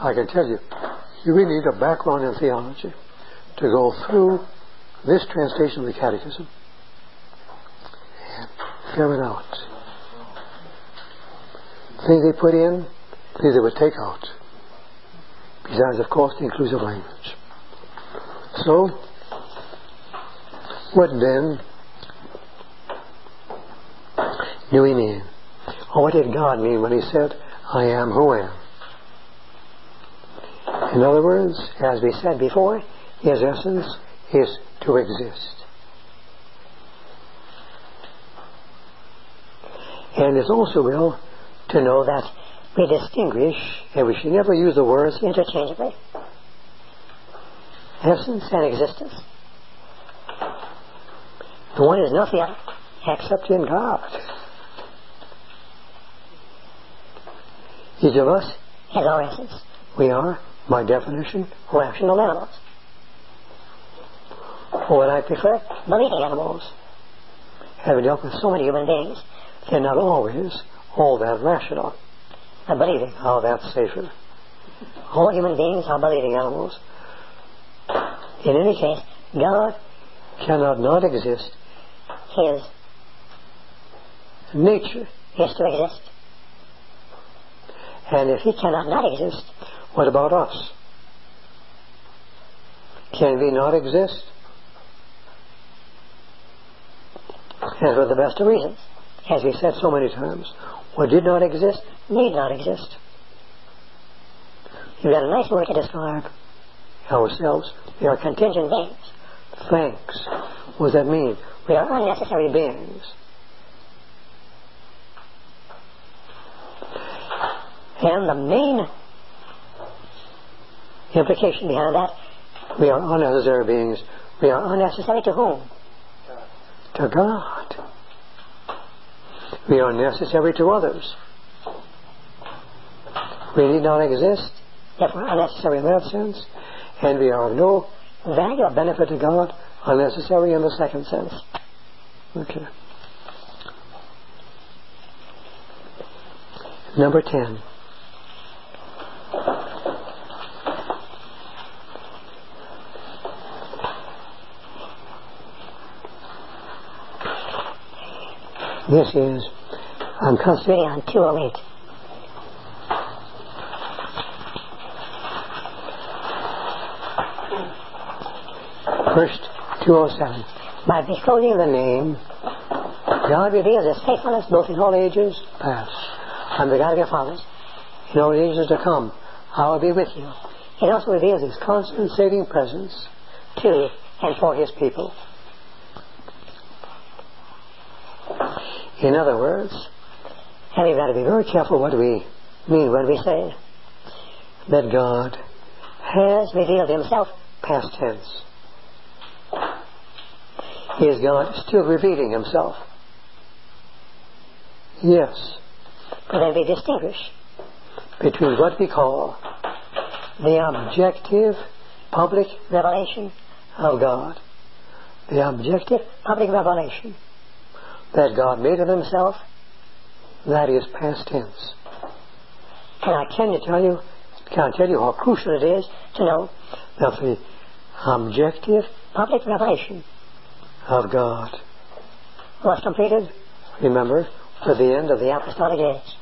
I can tell you, you really need a background in theology to go through this translation of the Catechism and figure it out. Things they put in, things they would take out. Besides, of course, the inclusive language. So, what then do we mean? Or what did God mean when He said, I am who am? In other words, as we said before, His essence is to exist. And it's also well to know that we distinguish, and we should never use the words interchangeably, essence and existence. The one is not the other, except in God. Each of us has our essence. We are, by definition, rational animals. Or what I prefer, believing animals. Having dealt with so many human beings, they're not always all that rational. And believing, oh, that's safer. All human beings are believing animals. In any case, God cannot not exist. His nature is to exist. And if He cannot not exist, what about us? Can we not exist? And for the best of reasons. As we said so many times, what did not exist need not exist. You've got a nice word to describe ourselves. We are contingent beings. Thanks. What does that mean? We are unnecessary beings. And the main implication behind that, we are unnecessary beings. We are unnecessary to whom? To God. We are necessary to others. We need not exist if we're unnecessary in that sense, and we are of no value or benefit to God, unnecessary in the second sense. Okay. Number 10. This is, I'm concentrating on 208. First, 207. By beholding the name, God reveals His faithfulness both in all ages past. I'm the God of your fathers. In all ages to come, I will be with you. It also reveals His constant saving presence to and for His people. In other words, and we've got to be very careful what we mean when we say that God has revealed Himself, past tense. Is God still revealing Himself? Yes. But then we distinguish between what we call the objective public revelation of God. The objective public revelation that God made of Himself, that is past tense. And I can tell you how crucial it is to know that the objective public revelation of God was completed, remember, to the end of the apostolic age.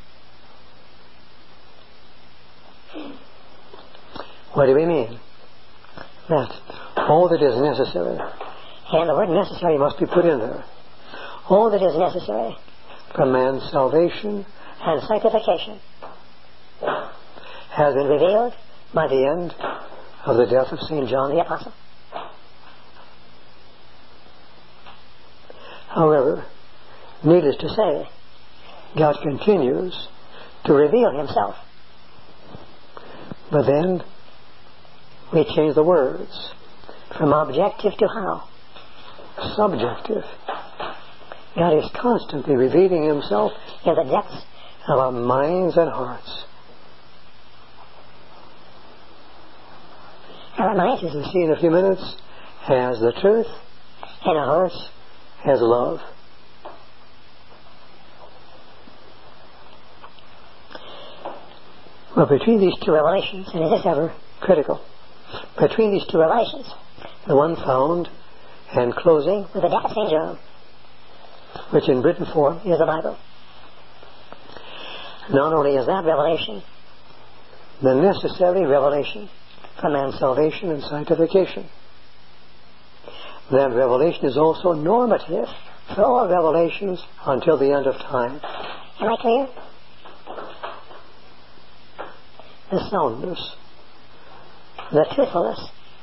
What do we mean? That all that is necessary, and the word necessary must be put in there, all that is necessary for man's salvation and sanctification has been revealed by the end of the death of St. John the Apostle. However, needless to say, God continues to reveal Himself. But then we change the words from objective to how? Subjective. God is constantly revealing Himself in the depths of our minds and hearts. Our minds, as we'll see in a few minutes, has the truth, and our hearts has love. Well, between these two revelations, and it is ever critical, between these two revelations, the one found and closing with the death of St. John, which in written form is the Bible. Not only is that revelation the necessary revelation for man's salvation and sanctification, that revelation is also normative for all revelations until the end of time. Am I clear? The soundness, the truthfulness,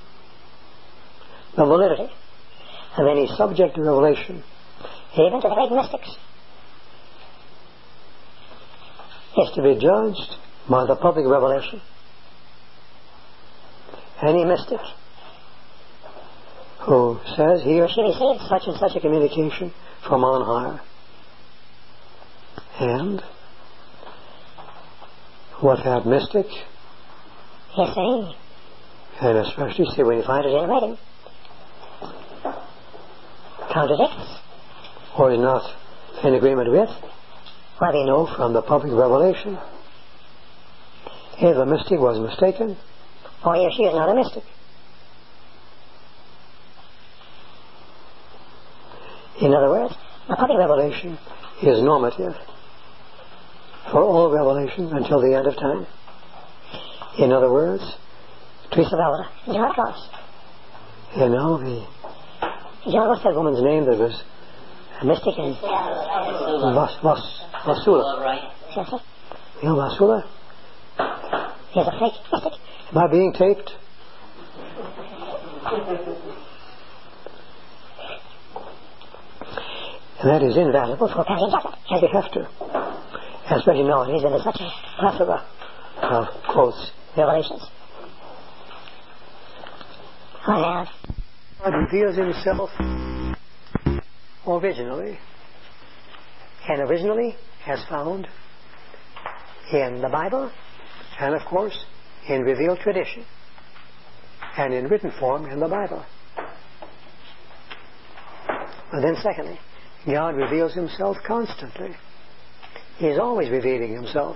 the validity of any subject to revelation, even to the great mystics, is to be judged by the public revelation. Any mystic who says he or she received such and such a communication from on high, and what that mystic, yes, sir, and especially see when you find it in writing, contradicts or is not in agreement with what we know from the public revelation, if the mystic was mistaken, or he or she is not a mystic. In other words, the public revelation is normative for all revelations until the end of time. In other words, Teresa Valda, John Cross. And now John, what's that woman's name that was a mystic in Vasula? Right. Yes, sir. You know Vasula? He's a fake mystic. Am I being taped? And that is invaluable for passing judgment, as we have to. Especially nowadays, when there's such a plethora of quotes, revelations. I have. God reveals himself originally, and originally as found in the Bible, and of course in revealed tradition, and in written form in the Bible. But then secondly, God reveals himself constantly. He is always revealing himself.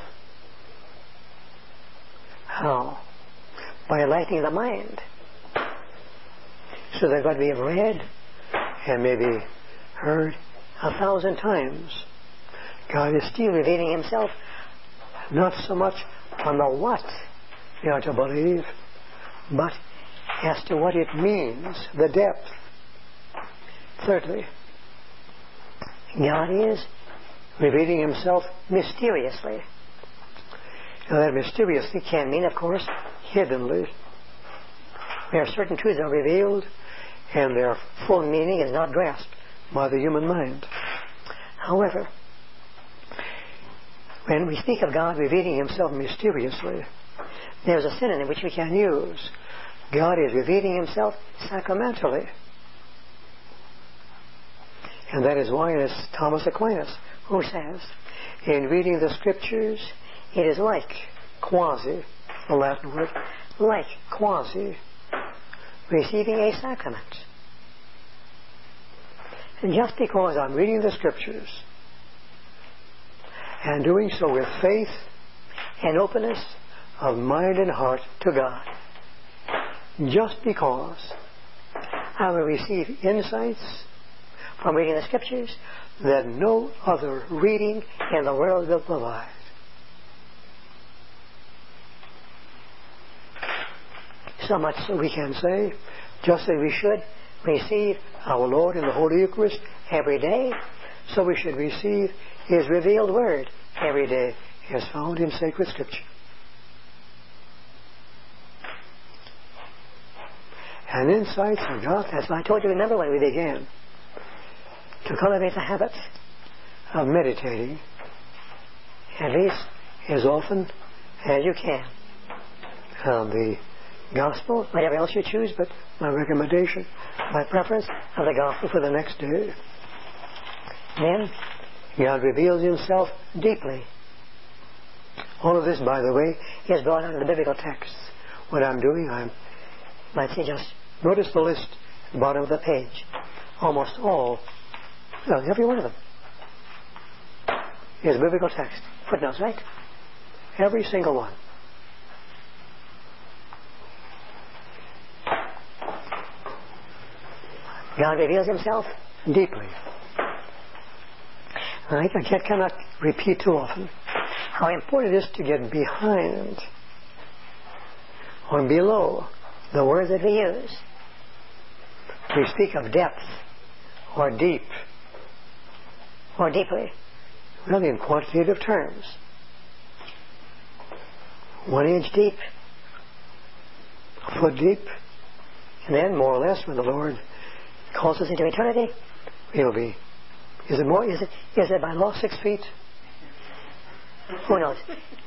How? By enlightening the mind, so that what we have read and maybe heard 1,000 times, God is still revealing himself not so much on the what we are to believe, but as to what it means, the depth. Thirdly, God is revealing himself mysteriously. Now that mysteriously can mean, of course, hiddenly, where certain truths are revealed and their full meaning is not grasped by the human mind. However, when we speak of God revealing himself mysteriously, there's a synonym which we can use. God is revealing himself sacramentally. And that is why it's Thomas Aquinas who says, in reading the Scriptures, it is like quasi, the Latin word, like quasi, receiving a sacrament. And just because I'm reading the Scriptures and doing so with faith and openness of mind and heart to God, just because I will receive insights from reading the Scriptures that no other reading in the world will provide. So much so we can say, just as we should receive our Lord in the Holy Eucharist every day, so we should receive his revealed word every day as found in sacred Scripture. And insights are God, as I told you, remember when we began, to cultivate the habit of meditating at least as often as you can on the Gospel, whatever else you choose, but my recommendation, my preference of the Gospel for the next day. Then God reveals himself deeply. All of this, by the way, is brought out of the biblical texts. What I'm doing, might say, just notice the list at the bottom of the page. Almost all, every one of them is biblical text. Footnotes, right? Every single one. God reveals Himself deeply. I cannot repeat too often how important it is to get behind or below the words that we use. We speak of depth or deep or deeply, really in quantitative terms. 1 inch deep, a foot deep, and then more or less when the Lord calls us into eternity, we'll be. Is it more? Is it by law 6 feet? Who knows?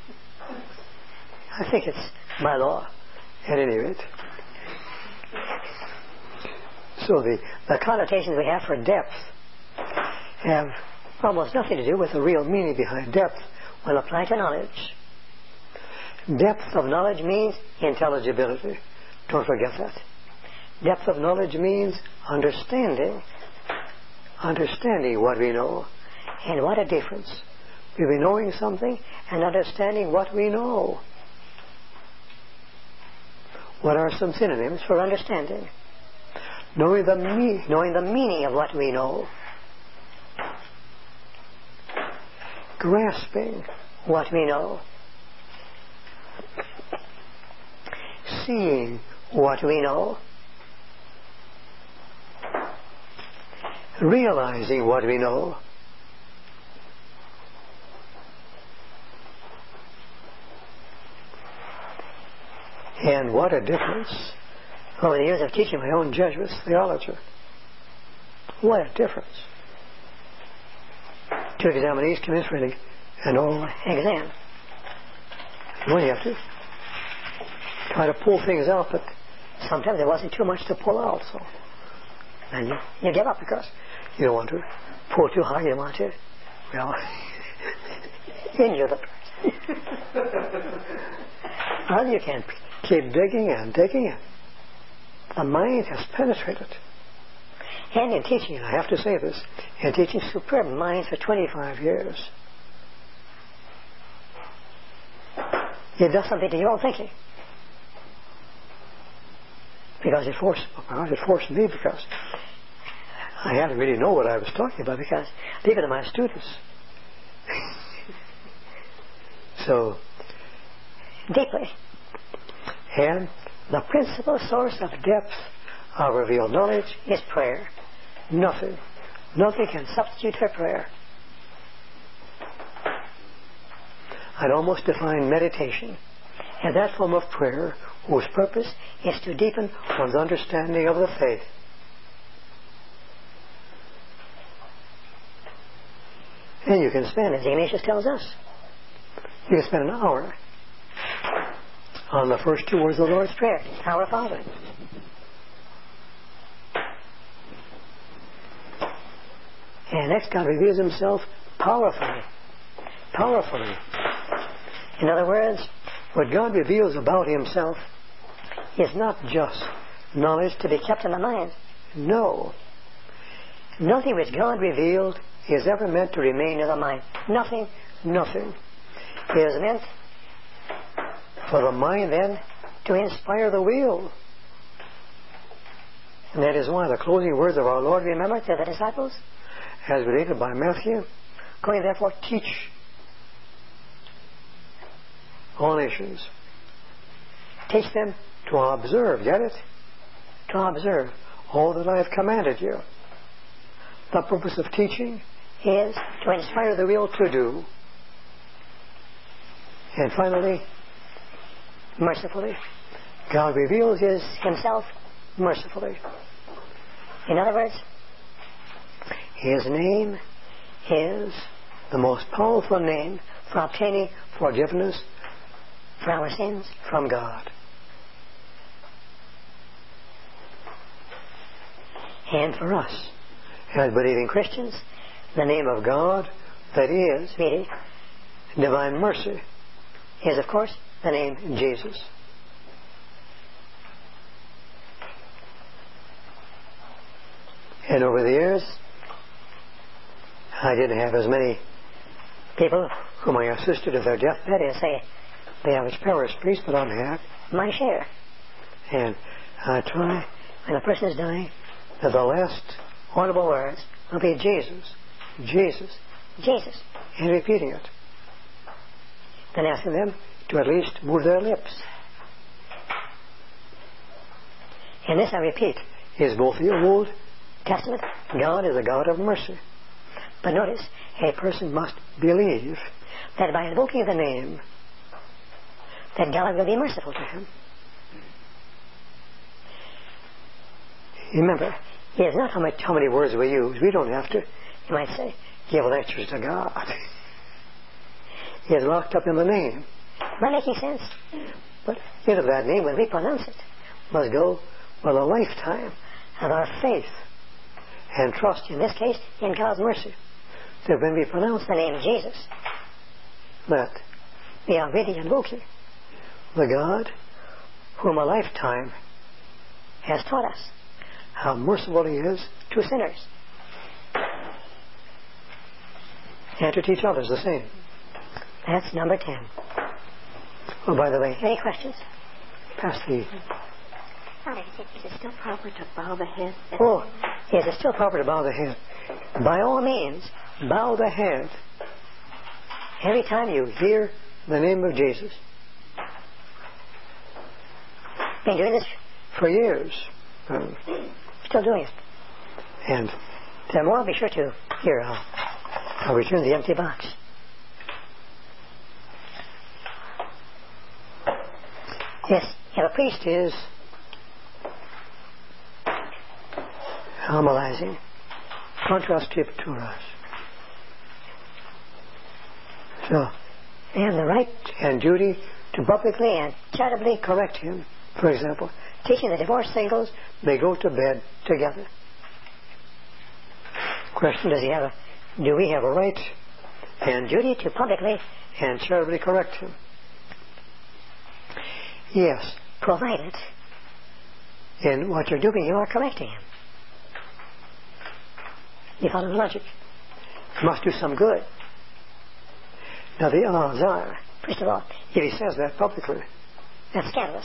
I think it's by law, at any rate. So the connotations we have for depth have almost nothing to do with the real meaning behind depth when applied to knowledge. Depth of knowledge means intelligibility. Don't forget that. Depth of knowledge means understanding. Understanding what we know. And what a difference between knowing something and understanding what we know. What are some synonyms for understanding? Knowing the meaning of what we know. Grasping what we know. Seeing what we know. Realizing what we know. And what a difference over the years of teaching my own Jesuit theology. What a difference. 2 examinees come in for an oral exam. Well, you have to try to pull things out, but sometimes there wasn't too much to pull out, so and you give up because you don't want to pull too hard. You don't want to, well, injure the person. Well, you can keep digging and digging, and the mind has penetrated. And in teaching, I have to say this, in teaching superb minds for 25 years, it does something to your own thinking. Because it forced me, because I had to really know what I was talking about, because these are my students. So, deeply. And the principal source of depth of revealed knowledge is prayer. Nothing can substitute for prayer. I'd almost define meditation as that form of prayer whose purpose is to deepen one's understanding of the faith. And you can spend, as Ignatius tells us, you can spend an hour on the first 2 words of the Lord's Prayer, Our Father. And next, God reveals Himself powerfully. Powerfully. In other words, what God reveals about Himself is not just knowledge to be kept in the mind. No. Nothing which God revealed is ever meant to remain in the mind. Nothing. It is meant for the mind then to inspire the will. And that is why the closing words of our Lord, remember, to the disciples, as related by Matthew, going therefore teach all nations. Teach them to observe, get it? To observe all that I have commanded you. The purpose of teaching is to inspire the will to do. And finally, mercifully. God reveals Himself mercifully. In other words, His name is the most powerful name for obtaining forgiveness for our sins from God. And for us, as believing Christians, the name of God, that is, meaning divine mercy, is of course the name Jesus. And over the years, I didn't have as many people whom I assisted at their deathbed as, say, the average parish priest, but I had my share. And I try, when a person is dying, that the last audible words will be Jesus, Jesus, Jesus. and repeating it. Then asking them to at least move their lips. And this, I repeat, is both the Old Testament. God is a God of mercy. But notice, a person must believe that by invoking the name, that God will be merciful to him. Remember, it is not how many words we use. We don't have to, you might say, give lectures to God. He is locked up in the name. Am I making sense? But into that name, when we pronounce it, must go with a lifetime of our faith and trust, in this case, in God's mercy. So when we pronounce the name Jesus, that we are really invoking the God whom a lifetime has taught us how merciful He is to sinners, and to teach others the same. That's number 10. Oh, by the way, Any questions? pass the... Is it still proper to bow the head? Oh, yes, it's still proper to bow the head. By all means, bow the head every time you hear the name of Jesus. Been doing this? For years. Still doing it. And Tomorrow, be sure to hear. I'll return the empty box. Yes. And a priest is homilizing contra scripturas. So, they have the right and duty to publicly and charitably correct him. For example, teaching the divorced singles may go to bed together. Question: do we have a right and duty to publicly and charitably correct him? Yes, provided in what you're doing you are correcting him. You follow the logic? You must do some good. Now the odds are, first of all, if he says that publicly, that's scandalous.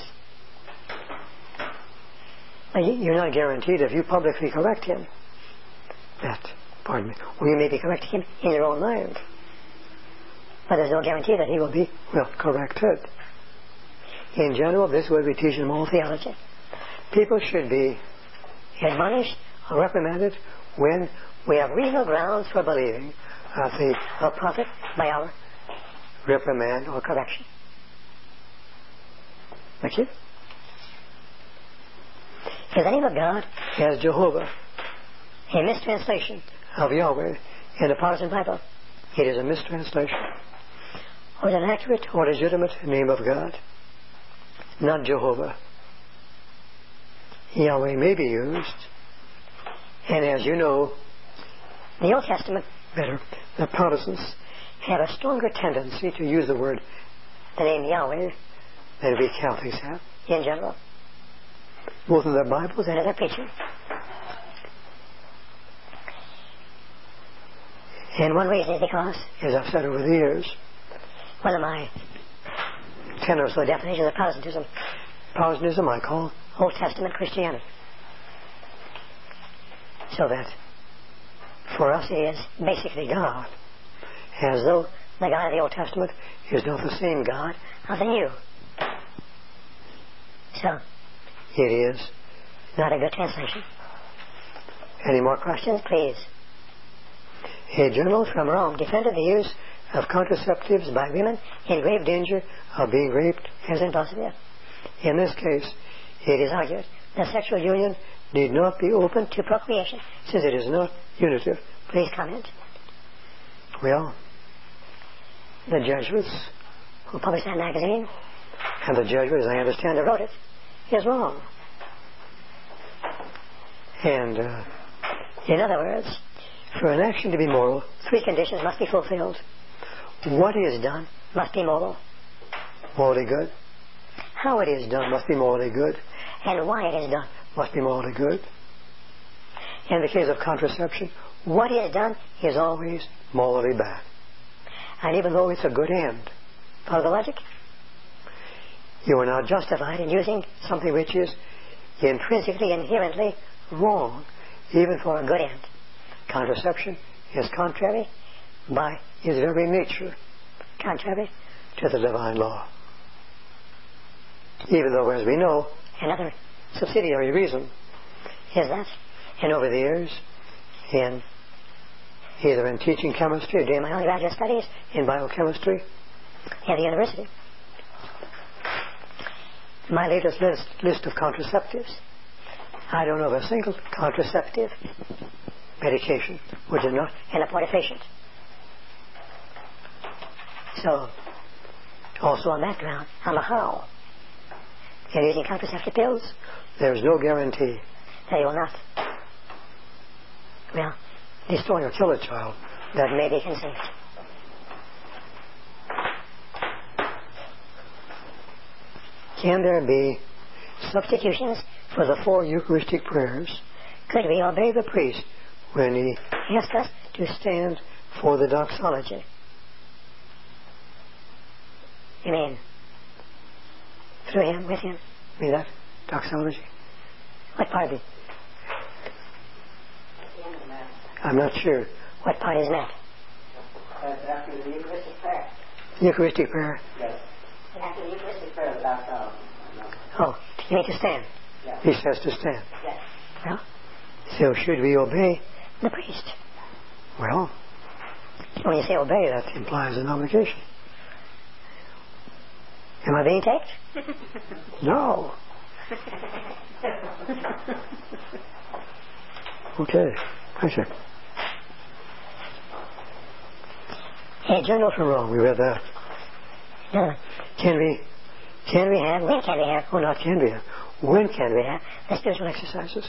Now, you're not guaranteed if you publicly correct him that, or you may be correcting him in your own mind. But there's no guarantee that he will be, corrected. In general, this way we teach in moral theology. People should be admonished or reprimanded when we have reasonable grounds for believing a prophet by our reprimand or correction. That's it. Is the name of God as Jehovah a mistranslation of Yahweh in the Protestant Bible? It is a mistranslation. Or is it an accurate or legitimate name of God? Not Jehovah. Yahweh may be used, and as you know, the Old Testament, the Protestants have a stronger tendency to use the name Yahweh, than we Catholics have, in general. Both in their Bibles and in their preaching. And one reason is because, as I've said over the years, one of my 10 or so definitions of Protestantism I call Old Testament Christianity. So that for us he is basically God, as though the God of the Old Testament is not the same God of the New. So, it is not a good translation. Any more questions, please? A journal from Rome defended the use of contraceptives by women in grave danger of being raped as in Bosnia. In this case, it is argued that sexual union need not be open to procreation, since it is not unitive. Please comment. Well, the Jesuits who published that magazine, and the Jesuit, as I understand, who wrote it, is wrong. And, in other words, for an action to be moral, 3 conditions must be fulfilled. What is done must be moral. Morally good. How it is done must be morally good. And why it is done must be morally good. In the case of contraception, what is done is always morally bad. And even though it's a good end, follow the logic? You are not justified in using something which is intrinsically, inherently wrong even for a good end. Contraception is contrary by its very nature, contrary to the divine law. Even though, as we know, another subsidiary reason is that, and over the years, either in teaching chemistry or doing my undergraduate studies in biochemistry at the university, my latest list of contraceptives, I don't know of a single contraceptive medication which is not an abortifacient. So, also on that ground, on the how, if you're using contraceptive pills, there is no guarantee that you will not, destroy or kill a child that may be conceived. Can there be substitutions for the 4 Eucharistic prayers? Could we obey the priest when he asks us to stand for the doxology? You mean through him, with him? You mean that doxology? What part is it? I'm not sure what part is meant. After the Eucharistic prayer. Eucharistic prayer? Yes. After the Eucharistic prayer, the doxology. Oh, you mean to stand? Yes. He says to stand. Yes. Well, so should we obey the priest? Well, when you say obey, that implies an obligation. Am I being taped? No. Okay, thank you. A journal from Rome, we read that. Can we have, when can we have, not can we have, when can we have the spiritual exercises?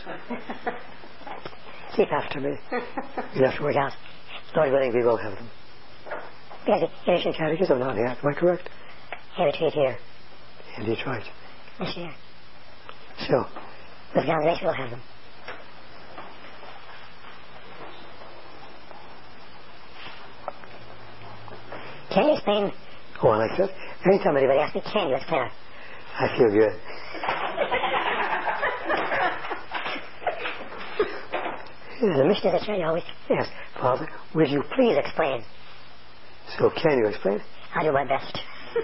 Keep after me. You'll have to work out. Lord willing, we will have them. Because the ancient catechism not yet, am I correct? A retreat here. In Detroit. This year. So, with God's grace, we'll have them. Can you explain? Oh, I like that. Anytime anybody asks me, can you explain it? I feel good. The mission of the church always asks, Father, will you please explain? So, can you explain? I'll do my best.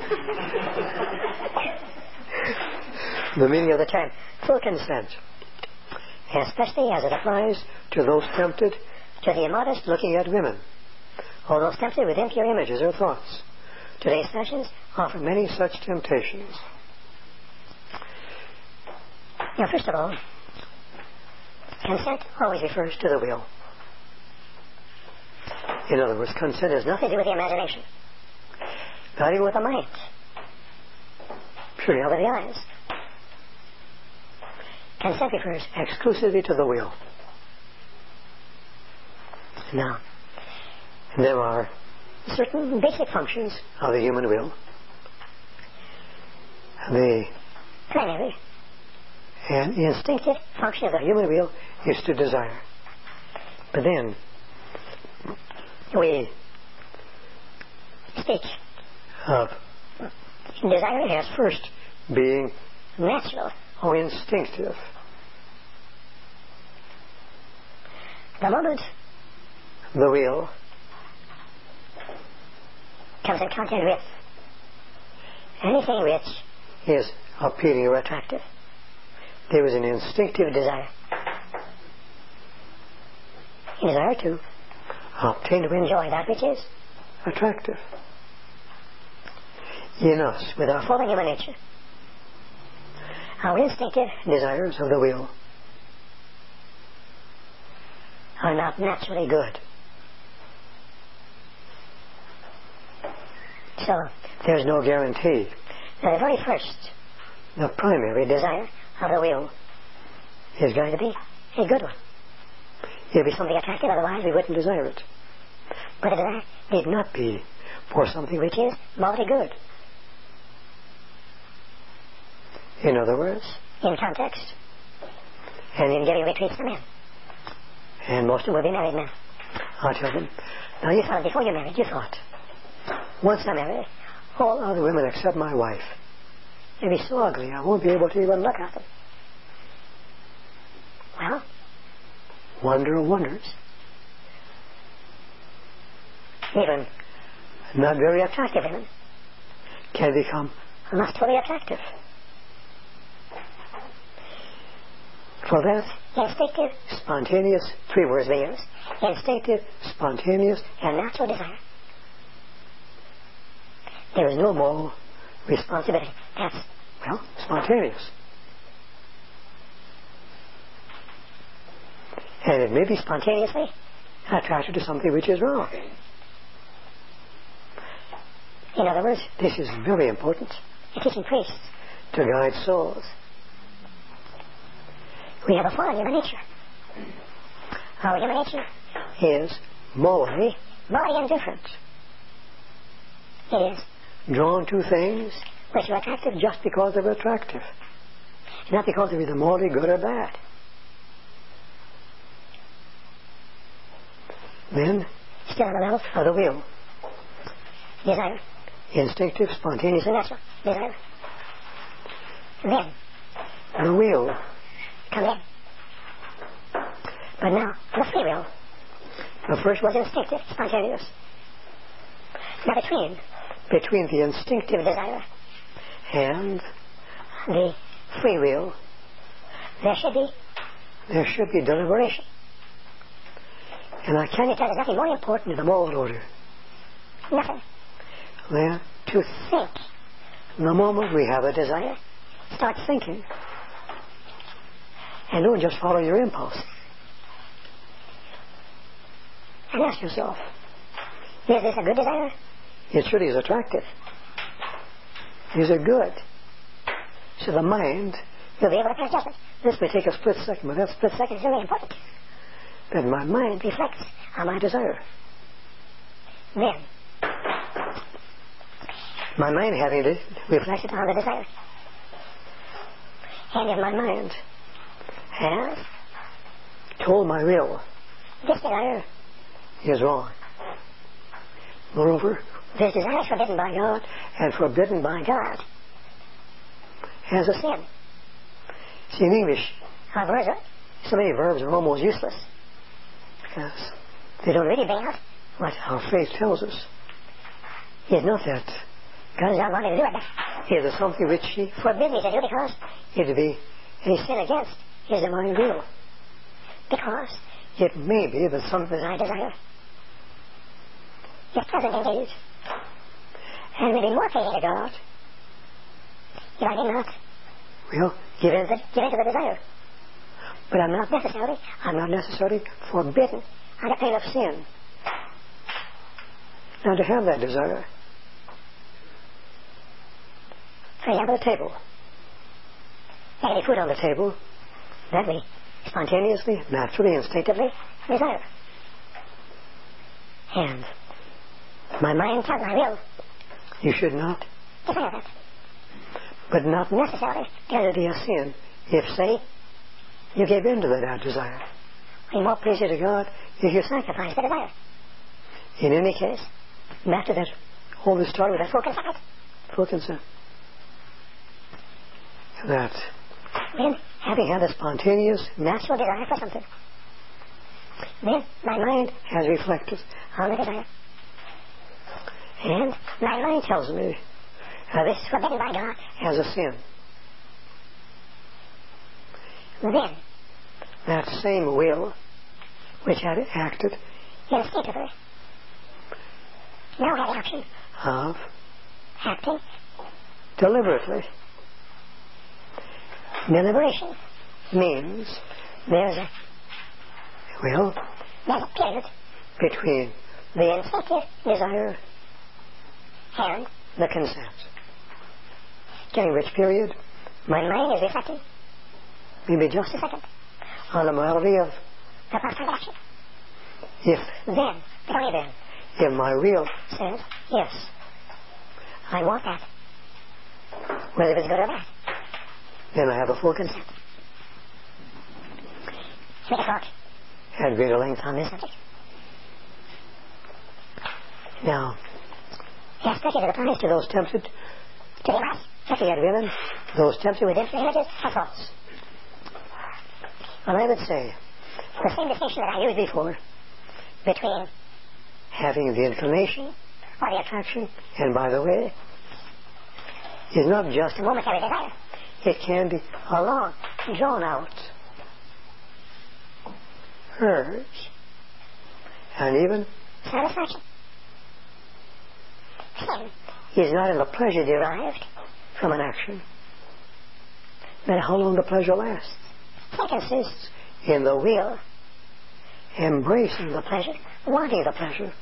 The meaning of the term full consent, especially as it applies to those tempted to the immodest looking at women, or those tempted with impure images or thoughts. Today's sessions offer many such temptations. Now, first of all, consent always refers to the will. In other words, consent has nothing to do with the imagination, not even with the mind, purely over the eyes. Consent refers exclusively to the will. Now, there are certain basic functions of the human will. The primary and instinctive function of the human will is to desire. But then, we speak of desire as first being natural or instinctive. The moment the will comes in contact with anything which is appealing or attractive, there is an instinctive desire. A desire to obtain, to enjoy that which is attractive. In us, with our fallen human nature, our instinctive desires of the will are not naturally good. So, there's no guarantee that the very first, the primary desire of the will is going to be a good one. It'll be something attractive, otherwise we wouldn't desire it. But the desire need not be for something which is morally good. In other words, in context, and in giving retreats to men. And most of them will be married men. Our children. Now you thought, before you married, you thought, once I'm married, all other women except my wife, they'll be so ugly I won't be able to even look at them. Well, wonder of wonders. Even not very attractive women can become lustfully attractive. For that, instinctive, spontaneous, 3 words we use, instinctive, spontaneous, and natural desire. There is no moral responsibility. That's, spontaneous. And it may be spontaneously attracted to something which is wrong. In other words, this is very important in teaching priests to guide souls. We have a fallen human nature. Our human nature is morally indifferent. It is drawn to things which are attractive just because they're attractive, not because they're either morally good or bad. Then, still on the level of the will, desire, instinctive, spontaneous, and natural desire. Then, the will come in. But now, the free will. The first was instinctive, spontaneous. Now between the instinctive desire and the free will, there should be deliberation. And I can't tell you nothing more important in the moral order. Nothing. Than to think. The moment we have a desire, start thinking. And don't just follow your impulse. And ask yourself, is this a good desire? It surely is attractive. Is it good? So the mind will be able to pass judgment. This may take a split second, but that split second is really important. That my mind reflects on my desire. Then, my mind having reflected on the desire. And if my mind has told my will, this desire is wrong. Moreover, this desire is forbidden by God, and forbidden by God as a sin. See, in English, so many verbs are almost useless because they don't really bear out what our faith tells us. It's not that God does not want me to do it. It is something which He forbid me to do because it would be a sin against His divine will. Because it may be that something that I desire is present indeed, and will be more pleasing to God if I did not give in to the desire. But I'm not necessarily forbidden on a pain of sin now to have that desire. For example, a table. There can be food on the table that we spontaneously, naturally, instinctively desire. And my mind tells my will, you should not desire that. But not necessarily can it be a sin if, say, you gave in to that desire. Be more pleasing to God if you sacrifice the desire. In any case, after that, all this started with that full consent. That then, having had a spontaneous, natural desire for something, then my mind has reflected on the desire. And my mind tells me this is forbidden by God as a sin. Then, that same will which had acted instinctively now had the option of acting deliberately. Deliberation means there's a period between the instinctive desire and the consent, during which period my mind is reflecting, maybe just a second, on the morality of the past transaction. If then, but only then, if my will says, yes, I want that, whether it's good or bad, then I have a full consent. We can talk at greater length on this subject. Now, especially as it applies to those tempted to lust, especially at women, those tempted with instant images or thoughts. Well, I would say The same distinction that I used before between having the inclination or the attraction, and by the way, is not just a momentary desire. It can be a long, drawn out urge and even satisfaction. Sin is not in the pleasure derived from an action, but how long the pleasure lasts. Sin consists in the will embracing the pleasure, wanting the pleasure,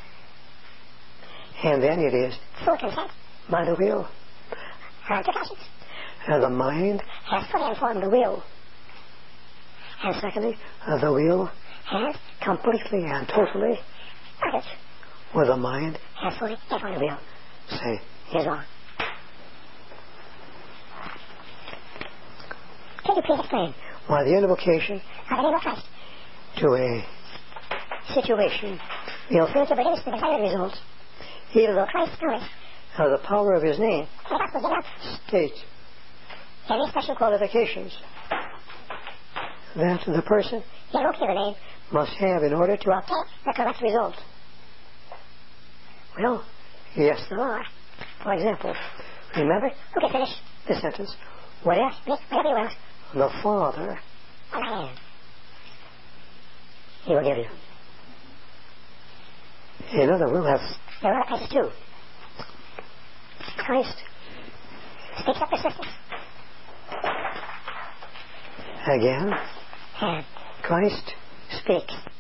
and then it is full consent by the will and to conscience. And the mind has fully informed the will. And secondly, the will has completely and totally acted. Where the mind has fully informed the will. Say, is wrong. Can you please explain why the invocation of the name of Christ to a situation will fail to produce the desired result, even though Christ promised the power of his name state any special qualifications that the person invoking the name must have in order to obtain the correct result? Well, yes, there are. For example, remember, who can finish this sentence? Whatever you ask the Father, he will give you. In other words, there are other places too. Christ speaks of persistence. Again, and Christ speaks